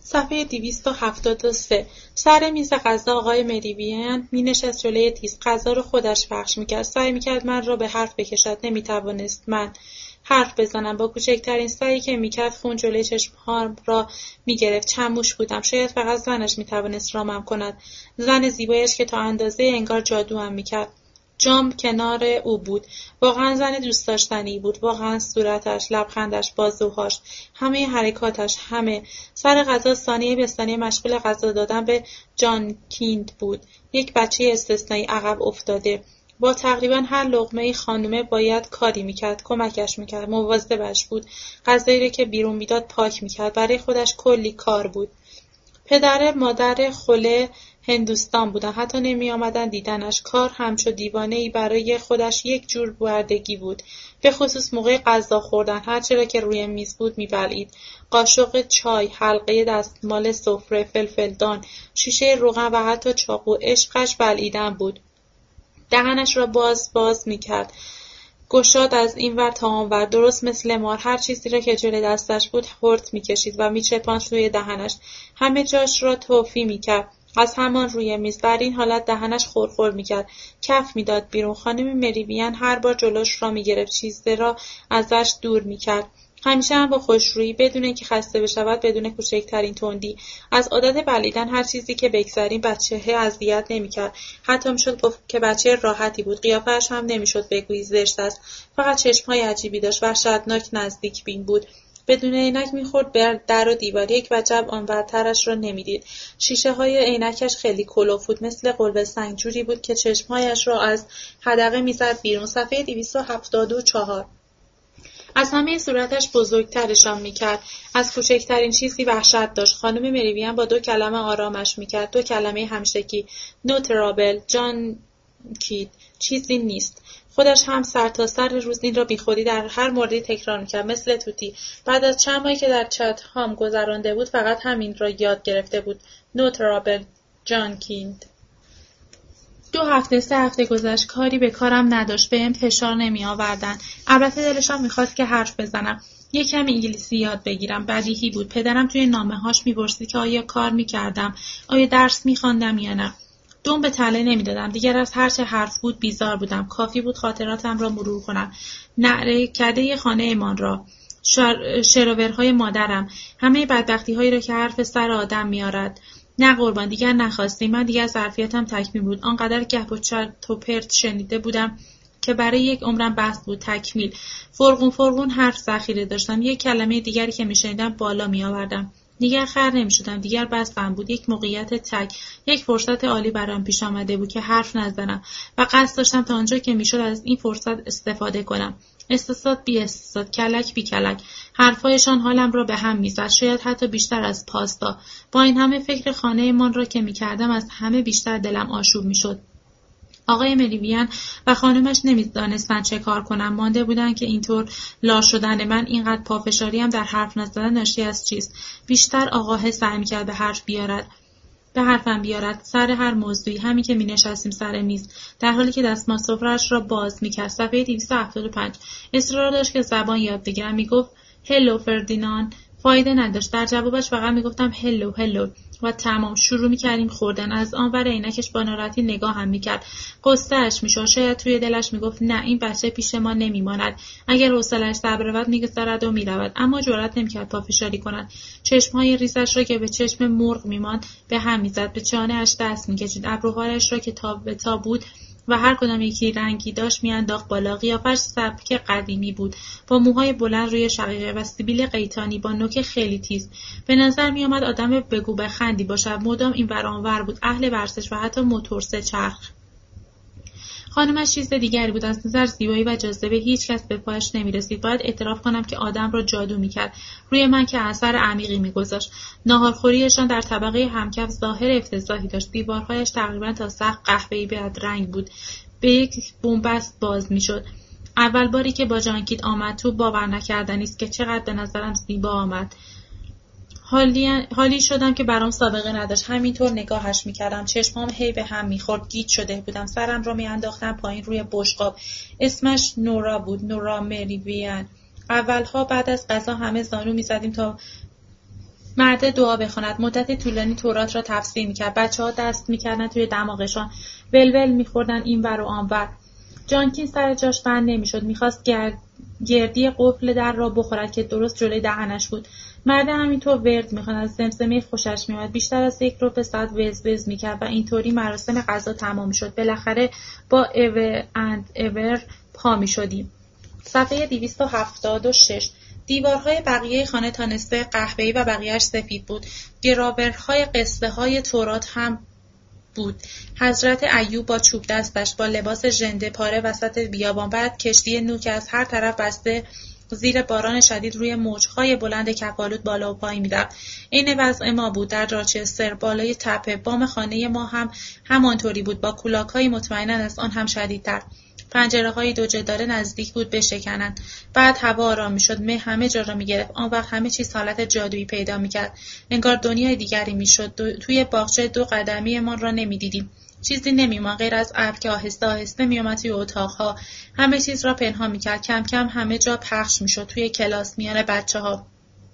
صفحه 273. سر میز غذا آقای مریویان مینشست جلوی تیز. غذا رو خودش پخش میکرد. سعی میکرد من را به حرف بکشد. نمیتوانست من حرف بزنم. با کوچکترین سعی که میکرد خون جلوی چشمهام را میگرفت. چموش بودم. شاید فقط زنش میتوانست رامم کند. زن زیبایش که تا اندازه انگار جادوام میکرد. جام کنار او بود. واقعا زن دوست داشتنی بود. واقعا صورتش، لبخندش، بازوهاش، همه حرکاتش، همه. سر غذا ثانیه به ثانیه مشغول غذا دادن به جان کیند بود. یک بچه استثنایی عقب افتاده. با تقریبا هر لقمه‌ای خانومه باید کاری میکرد، کمکش میکرد، مواظبش بود. غذایی را که بیرون میداد پاک میکرد. برای خودش کلی کار بود. پدر مادر خله هندوستان بودن. حتی نمی آمدن دیدنش. کار همچو دیوانه‌ای برای خودش یک جور بردگی بود. به خصوص موقع غذا خوردن. هرچه را که روی میز بود می بلعید. قاشق چای، حلقه دستمال سفره، فلفلدان، شیشه روغن و حتی چاقو. عشقش بلعیدن بود. دهنش را باز می کرد. گشاد از این ور تا آن ور، درست مثل مار. هر چیزی را که جلوی دستش بود هورت می‌کشید و می‌چپاند روی دهنش. همه جاش را توفی می‌کرد. از همان روی میز. در این حالت دهنش خورخور می‌کرد. کف می‌داد بیرون. خانم مریویان هر بار جلوش را می‌گرفت. چیزی را ازش دور می‌کرد. همیشه هم با خوشرویی، بدون اینکه خسته بشود، بدون کوچکترین تندی. از عادت بلعیدن هر چیزی که بگذریم بچه اذیت نمی‌کرد. حتی میشد گفت که بچه راحتی بود. قیافه‌اش هم نمیشد بگویی زشت است. فقط چشم‌های عجیبی داشت. وحشتناک نزدیک بین بود. بدون عینک می‌خورد به در و دیوار. یک وجب آنورترش را نمی‌دید. شیشه‌های عینکش خیلی کلوف بود. مثل قلب سنگ. جوری بود که چشم‌هایش را از حدقه می‌زد بیرون. صفحه 274. از همه صورتش بزرگترشان میکرد. از کوچکترین چیزی وحشت داشت. خانم مریویان با 2 کلمه آرامش میکرد. 2 کلمه همشکی. نو ترابل. جان کید. چیزی نیست. خودش هم سرتاسر روز این را بیخودی در هر موردی تکرار میکرد. مثل توتی. بعد از چند ماهی که در چتهام گذرانده بود فقط همین را یاد گرفته بود. نو ترابل. جان کیند. 2 هفته 3 هفته گذشت. کاری به کارم نداشت. بهم فشار نمی آوردن. البته دلشان میخواست که حرف بزنم. یک کمی انگلیسی یاد بگیرم. بدیهی بود. پدرم توی نامه‌هاش میپرسید که آیا کار میکردم، آیا درس میخواندم یا نه. دم به تله نمیدادم. دیگر از هر چه حرف بود بیزار بودم. کافی بود خاطراتم را مرور کنم. نعره کده خانه امان را، شروورهای مادرم، همه بدبختی‌هایی را که حرف سر آدم میارد. نه قربان، دیگر نخواستیم. من دیگر ظرفیتم تکمیل بود. آنقدر گپ و چرت و پرت شنیده بودم که برای یک عمرم بس بود. تکمیل. فرغون حرف ذخیره داشتم. یک کلمه دیگری که میشنیدم بالا میآوردم. دیگر خر نمیشدم. دیگر بستم بود. یک موقعیت تک، یک فرصت عالی برام پیش آمده بود که حرف نزنم و قصد داشتم تا آنجا که میشد از این فرصت استفاده کنم. استثبات بی استثبات، کلک بی کلک. حرفایشان حالم را به هم میزد. شاید حتی بیشتر از پاستا. با این همه فکر خانه من را که میکردم از همه بیشتر دلم آشوب میشد. آقای مریویان و خانمش نمیدانستند چه کار کنم. مانده بودند که اینطور لار شدن من، اینقدر پافشاریم در حرف نزدن ناشی از چیست. بیشتر آقاه سعی میکرد به حرفم بیارد سر هر موضوعی. همین که مینشستیم سر میز در حالی که دستمال سفره‌اش را باز میکرد. صفحه 275. اصرار داشت که زبان یاد بگیرم. میگفت هلو فردیناند. فایده نداشت. در جوابش فقط میگفتم هلو و تمام. شروع میکردیم خوردن. از آن ور عینکش با ناراحتی نگاه هم میکرد. قصه‌اش میشد. شاید توی دلش میگفت نه، این بچه پیش ما نمیماند. اگر حوصله‌اش سر برود میگذرد و میرود. اما جرأت نمیکرد پافشاری کند. چشمهای ریزش را که به چشم مرغ میماند به هم میزد. به چانه‌اش دست میکشید. ابروهایش را که تا به تا بود و هر کدام یکی رنگی داشت میانداخت بالا. قیافش سبک قدیمی بود، با موهای بلند روی شقیقه و سیبیل قیتانی با نوک خیلی تیز. به نظر میآمد آدم بگو بخندی باشد. مدام این ور آن ور بود. اهل ورزش و حتی موتور 3 چرخ. خانمش چیز دیگری بود. از نظر زیبایی و جاذبه هیچ کس به پایش نمی‌رسید. باید اعتراف کنم که آدم را جادو می‌کرد. روی من که اثر عمیقی می‌گذاشت. ناهارخوریشان در طبقه همکف ظاهر افتضاحی داشت. دیوارهایش تقریباً تا سقف قهوه‌ای بدرنگ بود. به یک بنبست باز می‌شد. اول باری که با جانکیت آمد تو باور نکردنی است که چقدر به نظرم زیبا آمد. حالی شدم که برام سابقه نداشت. همینطور نگاهش میکردم. چشمام هی به هم میخورد. گیج شده بودم. سرم رو میانداختم پایین روی بشقاب. اسمش نورا بود. نورا مریویان. اولها بعد از غذا همه زانو میزدیم تا مرد دعا بخواند. مدت طولانی تورات را تفسیر میکرد. بچه‌ها دست میکردن توی دماغشان، ولول میخوردن این ور و آن ور. جانکین سر جاش بند نمیشد. میخواست گردی قفل در را بخورد که درست جلوی دهنش بود. مرد همینطور ورد میخواند. زمزمه خوشش میآمد. بیشتر از 1 ربع ساعت وز وز میکرد و اینطوری مراسم غذا تمام میشد. بالاخره با ever and ever پا میشدیم. صفحه 276. دیوارهای بقیه خانه تا نصف قهوه‌ای و بقیه‌اش سفید بود. گراورهای قصه‌های تورات هم بود. حضرت ایوب با چوب دستش، با لباس ژنده پاره وسط بیابان، بعد کشتی نوح که از هر طرف بسته زیر باران شدید روی موج‌های بلند کف‌آلود بالا و پایین می‌رفت. عین وضع ما بود در راچستر بالای تپه. بام خانه ما هم همانطوری بود، با کولاک‌های مطمئناً از آن هم شدیدتر. پنجره‌های 2 جداره نزدیک بود بشکنند. بعد هوا آرام می‌شد، مه همه جا را می‌گرفت. آن وقت همه چیز حالت جادویی پیدا می‌کرد. انگار دنیای دیگری می‌شد. توی باغچه 2 قدمی‌مان را نمی‌دیدیم. چیزی نمی‌ماند غیر از ابر که آهسته آهسته می‌آمد توی اتاق‌ها. همه چیز را پنهان می‌کرد. کم کم همه جا پخش می‌شد. توی کلاس، میان بچه‌ها.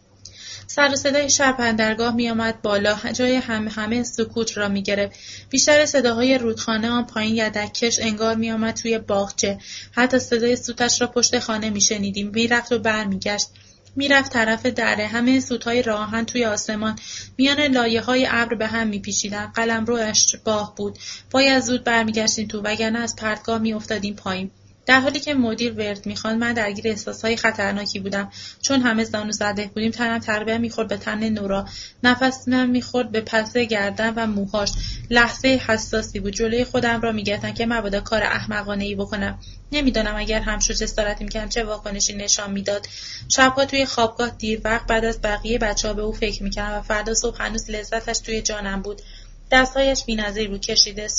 سر و صدای شب بندرگاه می‌آمد بالا، جای همه سکوت را می‌گرفت. بیشتر صداهای رودخانه آن پایین یدک‌کش انگار می‌آمد توی باغچه. حتی صدای سوتش را پشت خانه می‌شنیدیم. می‌رفت و برمیگشت. می‌رفت طرف دره. همه سوت‌های راه آهن توی آسمان میان لایه‌های ابر به هم می‌پیچیدند. قلمرو اشباح بود. باید زود برمیگشتیم تو، وگرنه از پرتگاه می‌افتادیم پایین. در حالی که مدیر ورد می‌خواند، من درگیر احساسهای خطرناکی بودم. چون همه زانو زده بودیم، تنم تربه می‌خورد به تن نورا. نفسم می‌خورد به پس گردن و موهاش. لحظه حساسی بود. جلوی خودم را می‌گرفتم که مبادا کار احمقانه‌ای بکنم. نمی‌دانم اگر همشو جسارت می‌کردم چه واکنشی نشان می‌داد. شب‌ها توی خوابگاه دیر وقت بعد از بقیه بچه‌ها به او فکر می‌کردم و فردا صبح هنوز لذتش توی جانم بود. دستهایش بی‌نظیر بود، کشیده،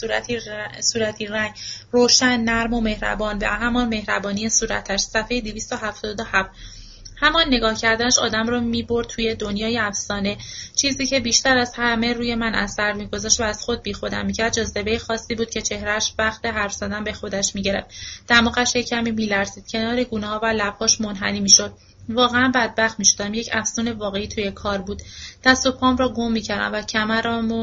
صورتی رنگ، روشن، نرم و مهربان، به همان مهربانی صورتش. صفحه 277. همان نگاه کردنش آدم را می‌برد توی دنیای افسانه. چیزی که بیشتر از همه روی من اثر می‌گذاشت و از خود بیخودم می‌کرد جاذبه خاصی بود که چهرهش وقت حرف زدن به خودش می‌گرفت. دماغش یک کمی می‌لرزید، کنار گونه‌ها و لب‌هاش منحنی می‌شد. واقعا بدبخت می‌شدم. یک افسون واقعی توی کار بود. دست و پام را گم می‌کردم و کمرمو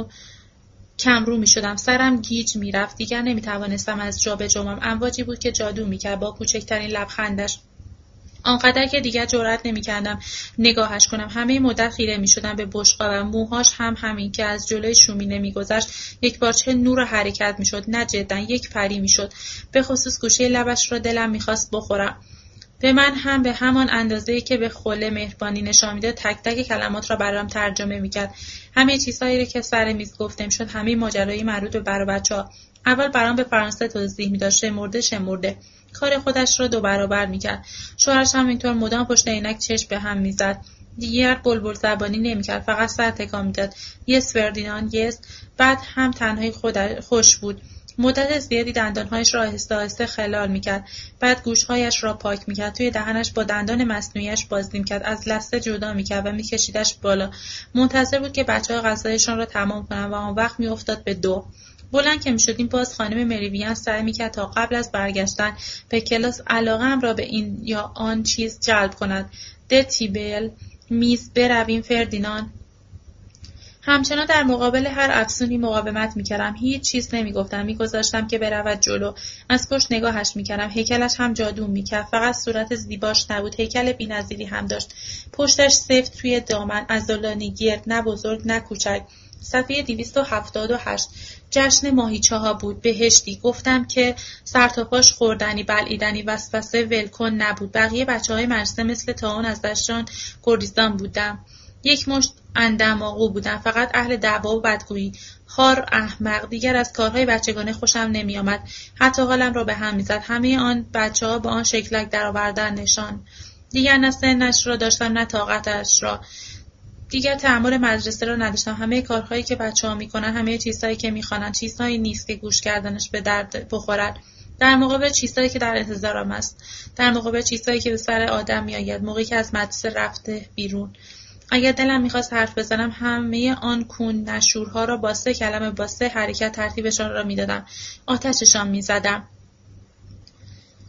کمرو می‌شدم. سرم گیج می‌رفت. دیگر نمی‌توانستم از جا بجنبم. امواجی بود که جادو می‌کرد با کوچکترین لبخندش. آنقدر که دیگر جرئت نمی‌کردم نگاهش کنم. همه مدت خیره می‌شدم به بشقاب و موهاش هم همین که از جلوی شومینه می‌گذشت یک پارچه نور و حرکت می‌شد. نه جدا، یک پری می‌شد. به خصوص گوشه لبش را دلم می‌خواست بخورم. به من هم به همان اندازه‌ای که به خله مهربانی نشان می‌داد تک تک کلمات را برام ترجمه می‌کرد. همه چیزهایی را که سر میز گفته می‌شد، همه ماجرای مربوط به بر و بچه‌ها. اول برام به فرانسه توضیح می‌داد، شمرده. کار خودش را 2 برابر می‌کرد. شوهرش هم اینطور مدام پشت عینک چشم به هم می‌زد. دیگر بلبل زبانی نمی‌کرد، فقط سر تکان می‌داد. یس فردیناند، یس. بعد هم تنهایی خوش بود. مدت زیادی دندانهایش را آهسته آهسته خلال می‌کرد. بعد گوشهایش را پاک می‌کرد. توی دهنش با دندان مصنوعی‌اش بازی می‌کرد. از لثه جدا می‌کرد و می‌کشیدش بالا. منتظر بود که بچه‌ها غذایشان را تمام کنند و آن وقت می‌افتاد به 2. بلند که می‌شدیم باز خانم مریویان سعی می‌کرد تا قبل از برگشتن به کلاس علاقه‌ام را به این یا آن چیز جلب کند. تیبل، میز، برویم فردیناند. همچنان در مقابل هر افسونی مقاومت می‌کردم. هیچ چیز نمی‌گفتم. می‌گذاشتم که برود جلو. از پشت نگاهش می‌کردم. هیکلش هم جادو می‌کرد. فقط صورت زیباش نبود، هیکل بی‌نظیری هم داشت. پشتش سفت توی دامن، عضلانی گرد، نه بزرگ نه کوچک. صفحه 278. جشن ماهیچه‌ها بود، بهشتی. گفتم که سرتاپاش خوردنی، بلعیدنی، وسوسه ولکن نبود. بقیه بچه‌های مدرسه مثل طاعون از دستشان گریزان بودم. یک مشت اندماغو بودن، فقط اهل دعوا و بدگویی. خار، احمق. دیگر از کارهای بچگانه خوشم نمی‌آمد. حتی حالم را به هم می‌زد. همه آن بچه‌ها با آن شکلک درآوردن نشان. دیگر نه سنش را داشتم نه طاقتش را. دیگر تحمل مدرسه را نداشتم. همه کارهایی که بچه‌ها می‌کنن، همه چیزهایی که می‌خوانند، چیزهایی نیست که گوش کردنش به درد بخورد. در مقابل چیزهایی که در انتظارم است. در مقابل چیزهایی که به سر آدم می‌آید موقعی که از مدرسه رفته بیرون. اگر دلم می‌خواست حرف بزنم، همه آن کون نشورها را با 3 کلمه، با 3 حرکت ترتیبشان را می‌دادم. آتششان می‌زدم.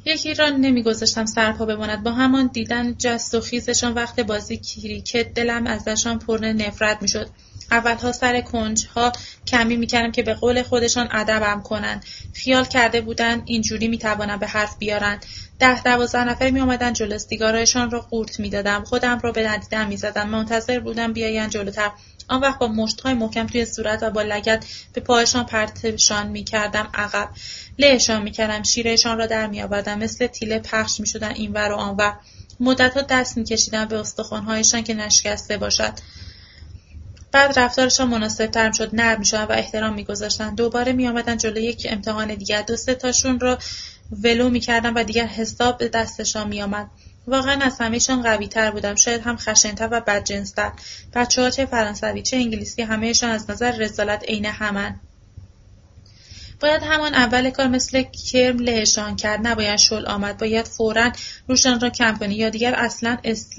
یکی را نمیگذاشتم سرپا بماند. با همان دیدن جست و خیزشان وقت بازی کریکت دلم ازشان پر نفرت میشد. اولها سر کنجها کمی میکردم که به قول خودشان ادبم کنن. خیال کرده بودن اینجوری میتوانم به حرف بیارن. 10-12 نفر میآمدن جلو، سیگارهایشان را قورت میدادم، خودم را به ندیدن میزدم، منتظر بودم بیایند جلوتر. آن وقت با مشت‌های محکم توی صورت و با لگد به پایشان پرتشان میکردم عقب. لهشان میکردم، شیرهشان را در میآوردم، مثل تیله پخش میشدن اینور و آنور. مدتها دست میکشیدم به استخوان‌هایشان که نشکسته باشد. بعد رفتارشان مناسب‌تر می‌شد، نرم می‌شدن و احترام می‌گذاشتن. دوباره می‌آمدن جلو یک امتحان دیگر، 2-3 تاشون رو ولو می‌کردم و دیگر حساب به دستشان می‌آمد. واقعا از همه‌شان قوی‌تر بودم، شاید هم خشن‌تر و بدجنس‌تر. بچه‌ها چه فرانسوی چه انگلیسی همه‌شان از نظر رذالت عین همن. باید همان اول کار مثل کرم لهشان کرد، نباید شل آمد، باید فوراً روشان را کم کنی یا دیگر اصلاً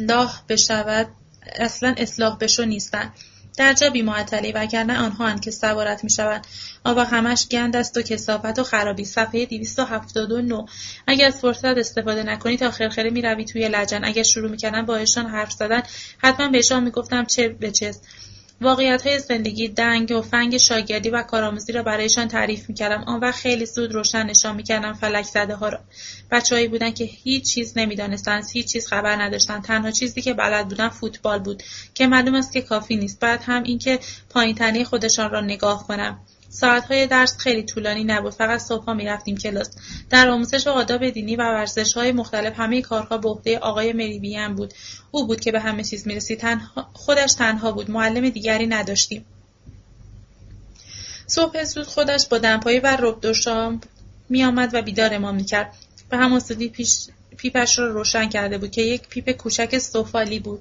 اصلاح بشو نیستن. در جا بی‌معطلی وگرنه آنها که سوارت می‌شوند. آوا همش گند است و کثافت و خرابی. صفحه 279. اگر از فرصت استفاده نکنی تا خرخره می‌روی توی لجن. اگر شروع می‌کردن با ایشان حرف زدن حتما بهشان می‌گفتم چه به چه. واقعیت‌های زندگی، دنگ و فنگ شاگردی و کارآموزی را برایشان تعریف می‌کردم. آن وقت خیلی زود روشن نشان می‌کردم فلک زده‌ها را. بچه‌هایی بودند که هیچ چیز نمی‌دانستند، هیچ چیز خبر نداشتند. تنها چیزی که بلد بودند فوتبال بود که معلوم است که کافی نیست. بعد هم اینکه پایین‌تنه خودشان را نگاه کنم. ساعت‌های درس خیلی طولانی نبود، فقط صبح‌ها می‌رفتیم کلاس. در آموزش و آداب دینی و ورزش‌های مختلف همه کارها به عهده آقای مریویان بود. او بود که به همه چیز می‌رسید. خودش تنها بود، معلم دیگری نداشتیم. صبح زود خودش با دمپایی و رب دو شام می‌آمد و بیدارمان می‌کرد. به همان زودی پیپش را روشن کرده بود که یک پیپ کوچک سفالی بود.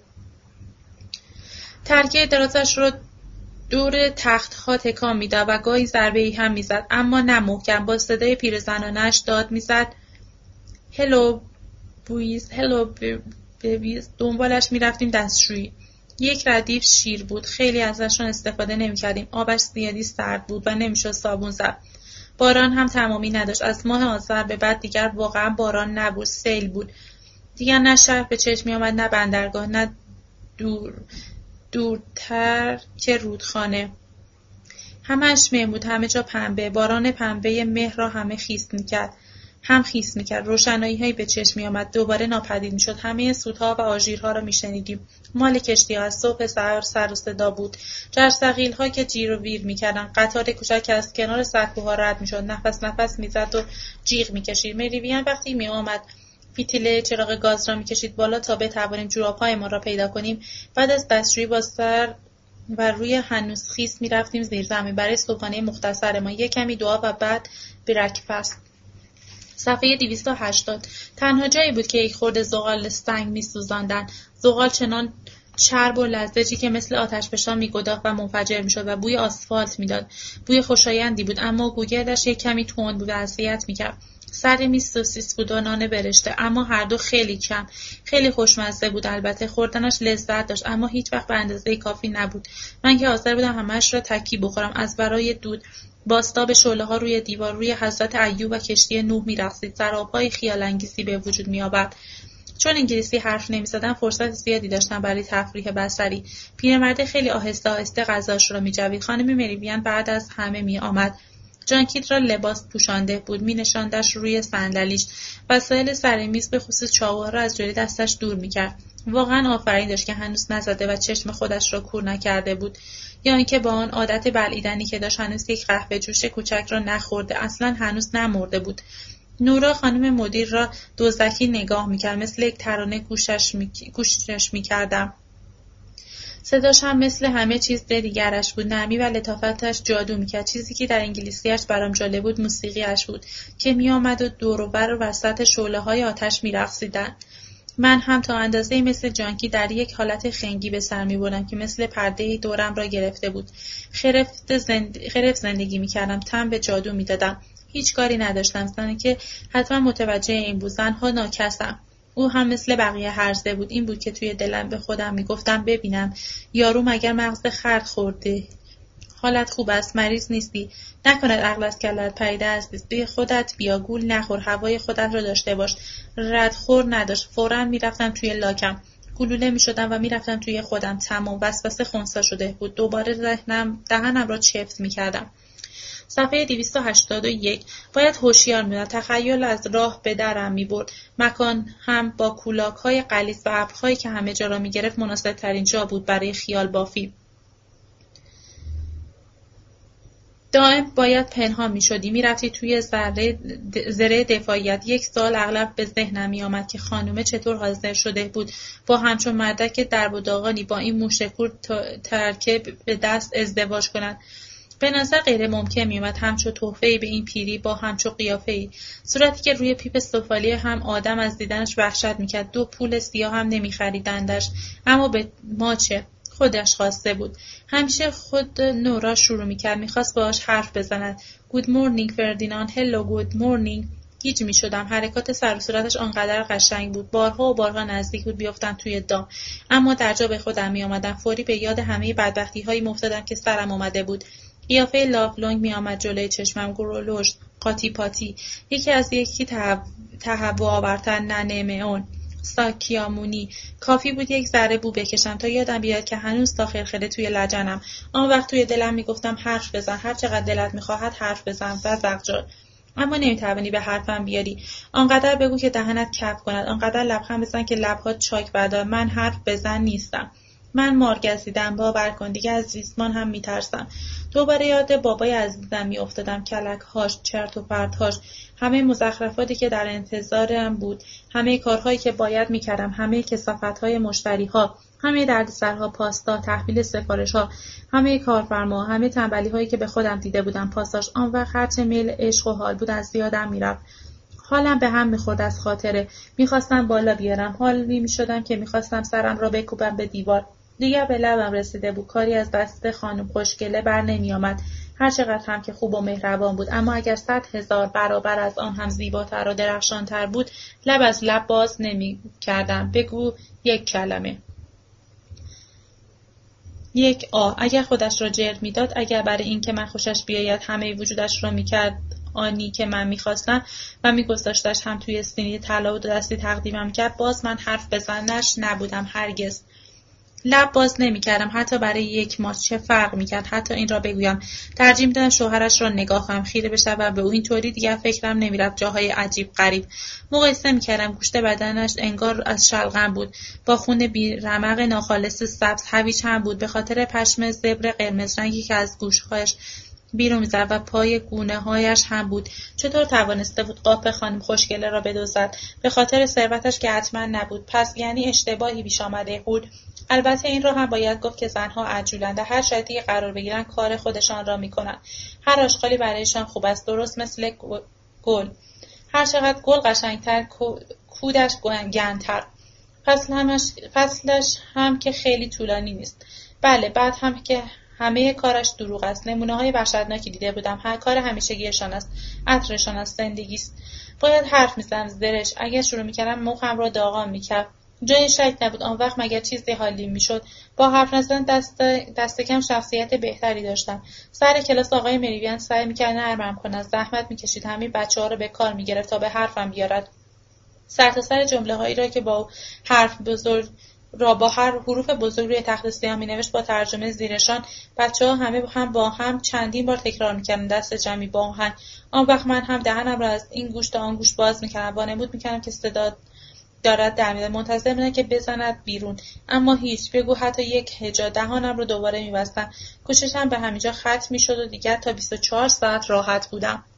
ترکیه درازش را دور تخت‌ها تکان می‌داد و گاهی ضربه‌ای هم می‌زد، اما نه محکم. با صدای پیرزنانه‌اش داد می‌زد: هلو بویز، هلو بویز. دنبالش می‌رفتیم دستشویی. یک ردیف شیر بود، خیلی ازشون استفاده نمی‌کردیم. آبش زیادی سرد بود و نمی‌شد صابون زد. باران هم تمامی نداشت. از ماه آذر به بعد دیگر واقعا باران نبود، سیل بود. دیگر نه شهر به چشم می‌آمد، نه بندرگاه، نه دورتر که رودخانه. همه‌اش مه بود، همه جا پنبه. باران پنبه مه را هم خیس می‌کرد. روشنایی‌هایی به چشم می‌آمد، دوباره ناپدید می‌شد. همه سوت‌ها و آژیرها را می‌شنیدیم. مال کشتی‌ها از صبح سر و صدا بود. جرثقیل‌ها که جیر و ویر می‌کردند. قطار کوچک که از کنار سکوها رد می‌شد، نفس می‌زد و جیغ می‌کشید. مریویان وقتی می‌آمد فتیله چراغ گاز را می‌کشید بالا تا بتوانیم جوراب‌هایمان را پیدا کنیم. بعد از دستشویی با سر و روی هنوز خیس می‌رفتیم زیر زمین برای صبحانه مختصرمان، یک کمی دعا و بعد برکفست. صفحه 280. تنها جایی بود که یک خورده زغال سنگ می‌سوزاندند. زغال چنان چرب و لزجی که مثل آتشفشان می‌گداخت و منفجر می‌شد و بوی آسفالت می‌داد. بوی خوشایندی بود، اما گوگردش یک کمی تند بود و اذیت می‌کرد. سر میز سوسیس بود و نان برشته، اما هر دو خیلی کم. خیلی خوشمزه بود البته، خوردنش لذت داشت، اما هیچ وقت به اندازه کافی نبود. من که حاضر بودم همه‌اش را تکی بخورم. از برای دود بازتاب شعله‌ها روی دیوار، روی حضرت ایوب و کشتی نوح می‌رقصید. سراب‌های خیال‌انگیزی به وجود می‌آورد. چون انگلیسی حرف نمی‌زدم فرصت زیادی داشتم برای تفریح بصری. پیرمرد خیلی آهسته آهسته غذاش را می‌جوید. خانم مریویان بعد از همه می‌آمد. جانکیت را لباس پوشانده بود، می‌نشاندش روی صندلیش. وسایل سر میز به خصوص چاقوها را از جلوی دستش دور می‌کرد. واقعا آفرین داشت که هنوز نزده و چشم خودش را کور نکرده بود، یا اینکه با آن عادت بلعیدنی که داشت هنوز یک قهوه جوش کوچک را نخورده، اصلا هنوز نمرده بود. نورا خانم مدیر را دزدکی نگاه می‌کرد، مثل یک ترانه گوشش می‌کردم. صداش هم مثل همه چیز دیگرش بود. نرمی و لطافتش جادو میکرد. چیزی که در انگلیسیش برام جالب بود موسیقیش بود که میآمد و دور و بر و وسط شعله‌های آتش میرقصیدند. من هم تا اندازه‌ای مثل جانکی در یک حالت خنگی به سر میبردم که مثل پرده‌ای دورم را گرفته بود. خرف زندگی میکردم، تن به جادو میدادم. هیچ کاری نداشتم، زنی که حتما متوجه این بود. زنها ناکسم. او هم مثل بقیه هرزه بود. این بود که توی دلم به خودم میگفتم ببینم یارو مگر مغز خرد خورده. حالت خوب است، مریض نیستی. نکند عقل از کلت پریده است. به خودت بیا، گول نخور، هوای خودت را داشته باش. ردخور نداشت. فوراً میرفتم توی لاکم. گلوله میشدم و میرفتم توی خودم. تمام وسوسه خنثی شده بود. دوباره دهنم را چفت میکردم. صفحه 281. باید هوشیار می‌بود. تخیل از راه به درم می‌برد. مکان هم با کولاک‌های غلیظ و ابرهایی که همه جا را می‌گرفت مناسب‌ترین جا بود برای خیال بافی. دائم باید پنهان می‌شدی. می‌رفتی توی زره دفاعیت. یک سوال اغلب به ذهنم می‌آمد که خانومه چطور حاضر شده بود با همچون مردک درب و داغانی با این موشکور ترکه به دست ازدواج کند. به نظر غیر ممکن می‌آمد همچو تحفه‌ای به این پیری با همچو قیافه‌ای. صورتی که روی پیپ سفالی هم آدم از دیدنش وحشت می‌کرد. 2 پول سیاه هم نمی‌خریدندش. اما به ما چه؟ خودش خواسته بود. همیشه خود نورا شروع می‌کرد. می‌خواست باهاش حرف بزند. گود مورنینگ فردیناند. هلو گود مورنینگ. گیج می‌شدم. حرکات سر و صورتش آنقدر قشنگ بود. بارها و بارها نزدیک بود بیفتم توی دام. اما در جا به خودم می‌آمدم. فوری به یاد همه بدبختی‌هایی می‌افتادم که سرم آمده بود. قیافه لاولونگ می آمد جلوی چشمم. گرولوش، قاطی پاتی، یکی از یکی تهوع آورتر، ننمئون، ساکیامونی. کافی بود یک ذره بو بکشم تا یادم بیاد که هنوز تا خرخره توی لجنم. آن وقت توی دلم میگفتم حرف بزن، هر چقدر دلت میخواهد حرف بزن و زغجال. اما نمیتوانی به حرفم بیاری. آنقدر بگو که دهنت کپ کند، آنقدر لبخند بزن که لبها چاک بردار. من حرف بزن نیستم. من مارگزیدم، باور کن. دیگه از ریسمان هم میترسم. دوباره یاد بابای عزیزم میافتادم. کلک‌هاش، چرت و پرت‌هاش، همه مزخرفاتی که در انتظارم بود، همه کارهایی که باید میکردم، همه کثافت‌های مشتری‌ها، همه دردسرها، پاستا، تحویل سفارش‌ها، همه کارفرما، همه تنبلی‌هایی که به خودم دیده بودم. پاساژ. آن وقت هرچه میل عشق و حال بود از یادم میرفت. حالم به هم میخورد از خاطره. میخواستم بالا بیارم. حالی میشدم که میخواستم سرم را بکوبم به دیوار. دیگر به لبم رسیده بود. کاری از دست خانم خوشگله بر نمیآمد. هر چقدر هم که خوب و مهربان بود، اما اگر 100,000 برابر از آن هم زیباتر و درخشانتر بود، لب از لب باز نمی‌کردم. بگو یک کلمه. یک اگر خودش را جلد میداد، اگر برای این که من خوشش بیاید همه وجودش را میکرد آنی که من میخواستم و میگذاشتش هم توی سینی طلا و دستی تقدیمم کرد، باز من حرف بزنش نبودم. هرگز لب باز نمی‌کردم. حتی برای یک ماچ چه فرق می‌کرد؟ حتی این را بگویم. ترجیح می‌دادم شوهرش را نگاه کنم، خیره بشوم به او. اینطوری دیگر فکرم نمی‌رفت جاهای عجیب غریب. مقایسه می‌کردم. گوشت بدنش انگار از شلغم بود، با خون بی‌رمق ناخالص سبز. هویج هم بود، به خاطر پشم زبر قرمز رنگی که از گوش‌هایش بیرون می‌زد و پای گونه‌هایش هم بود. چطور توانسته بود قاپ خانم خوشگله را بدزدد؟ به خاطر ثروتش که حتما نبود. پس یعنی اشتباهی پیش آمده بود. البته این را هم باید گفت که زنها عجولند. هر شرطی قرار بگیرند کار خودشان را میکنند. هر آشغالی برایشان خوب است، درست مثل گل. هر چقدر گل قشنگتر، کودش گندتر. فصلش هم که خیلی طولانی نیست. بله، بعد هم که همه کارش دروغ است. نمونه‌های وحشتناکی دیده بودم. هر کار همیشگیشان است. عطرشان است. زندگی است. باید حرف می‌زدم. زرش. اگر شروع می‌کردم مخم را داغان می‌کرد. جای شک نبود. آن وقت مگر چیزی حالی میشد. با حرف نزدن دست کم شخصیت بهتری داشتم. سر کلاس آقای مریویان سعی می‌کرد نرمم کند. زحمت می‌کشید. همه بچه‌ها را به کار می‌گرفت تا به حرفم بیارد. سرتاسر جمله‌هایی را که با هر حروف بزرگ روی تخت سیاه می‌نوشت با ترجمه زیرشان، بچه‌ها همه هم با هم چندین بار تکرار می‌کردند، دست جمعی با آهنگ. آن وقت من هم دهنم را از این گوش تا آن گوش باز می‌کردم. وانمود می‌کردم که صدا دارد در میاد، منتظر بودم که بزند بیرون. اما هیچ. بگو حتی یک هجا. دهانم رو دوباره می‌بستم. کوششم به همینجا ختم می‌شد و دیگر تا 24 ساعت راحت بودم.